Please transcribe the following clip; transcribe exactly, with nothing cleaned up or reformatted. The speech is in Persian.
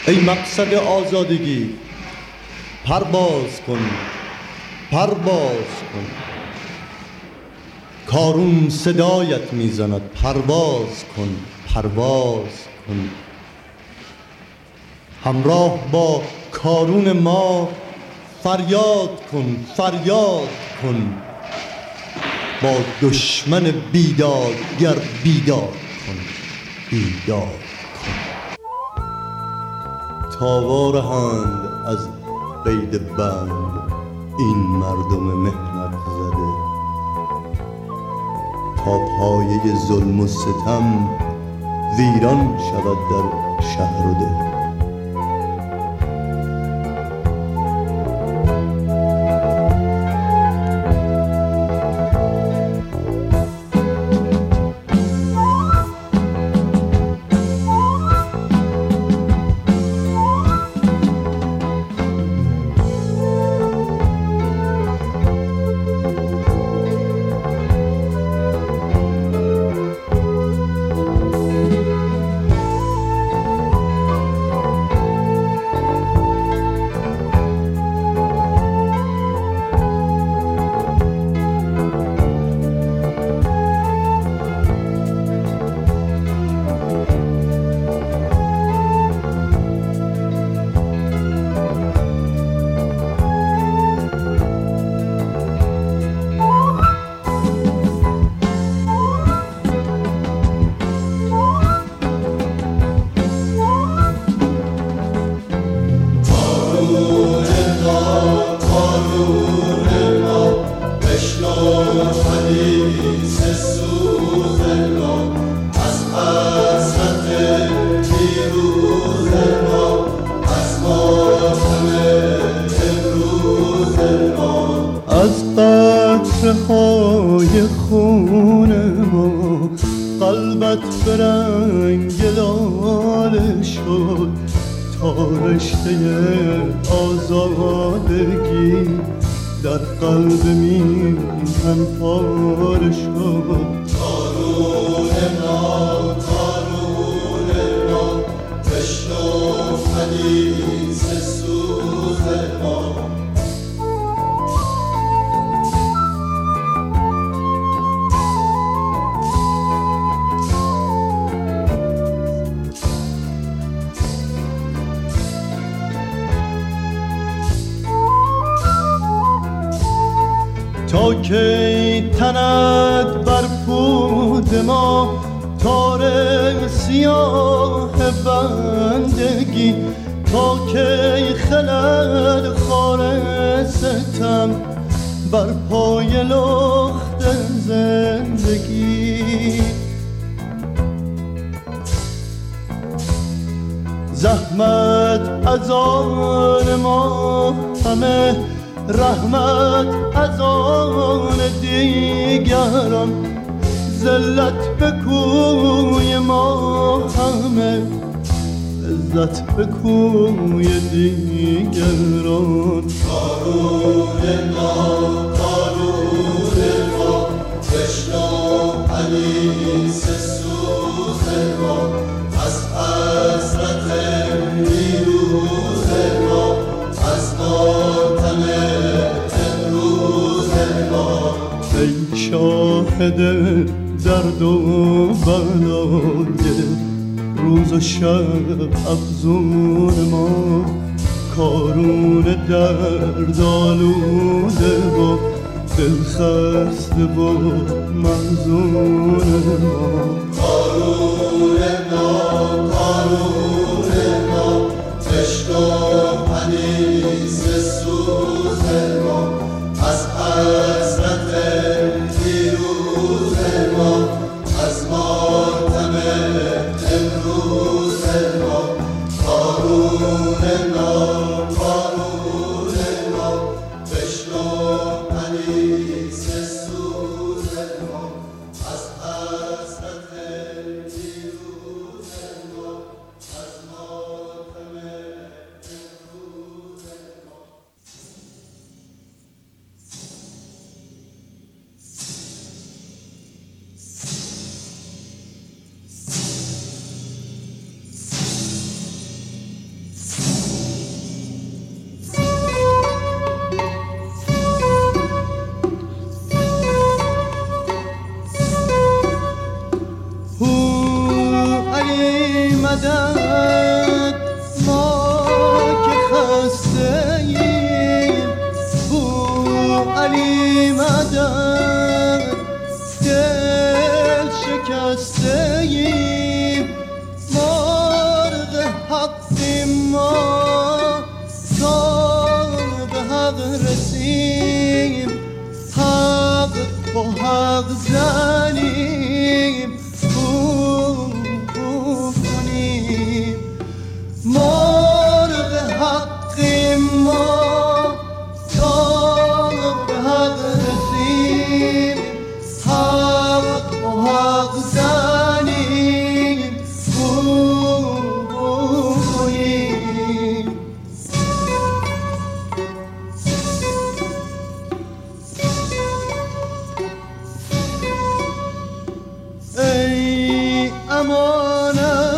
ای مقصد آزادگی، پرواز کن، پرواز کن. کارون صدایت میزند، پرواز کن، پرواز کن. همراه با کارون ما فریاد کن، فریاد کن. با دشمن بیدادگر بیداد کن، بیداد کن. تاوارهند از قید بند این مردم مهنت زده، تا پایه ظلم و ستم ویران شود در شهر و ده. از قطره‌های خون ما قلبت به رنگ لاله شد، تا رشته آزادگی در قلب میهن پاره شد. کارون ما، کارون ما، بشنو حدیث سوز ما. تا کی تند بر پود ما تار سیاه بندگی، تا کی خلد خار ستم بر پای لخت زندگی. زحمت از آن ما همه، رحمت از آن دیگران، ذلت به کوی ما همه، عزت به کوی دیگران. کارون ما، کارون ما، بشنو حدیث سوز ما. از حسرت دیروز ما، از ماتم امروز ما. ای شاهد درد و بلای روز و شب افزون ما، کارون درد آلوده و دلخسته و محزون ما. کارون ما، کارون ما، بشنو حدیث سوز ما. از حسرت دیروز ما، از ماتم امروز ما. کارون ما، کارون ما، بشنو حدیث سوز ما. از حسرت دیروز ما، از ماتم امروز ما. مدد ما که خسته ایم بو علی مدد دل شکسته ایم مرغ حقیم ما تا به حق رسیم حق با حق زنیم مرغ حقیم ما تا به حق رسیم حق و حق زنیم بوییم. ای امانت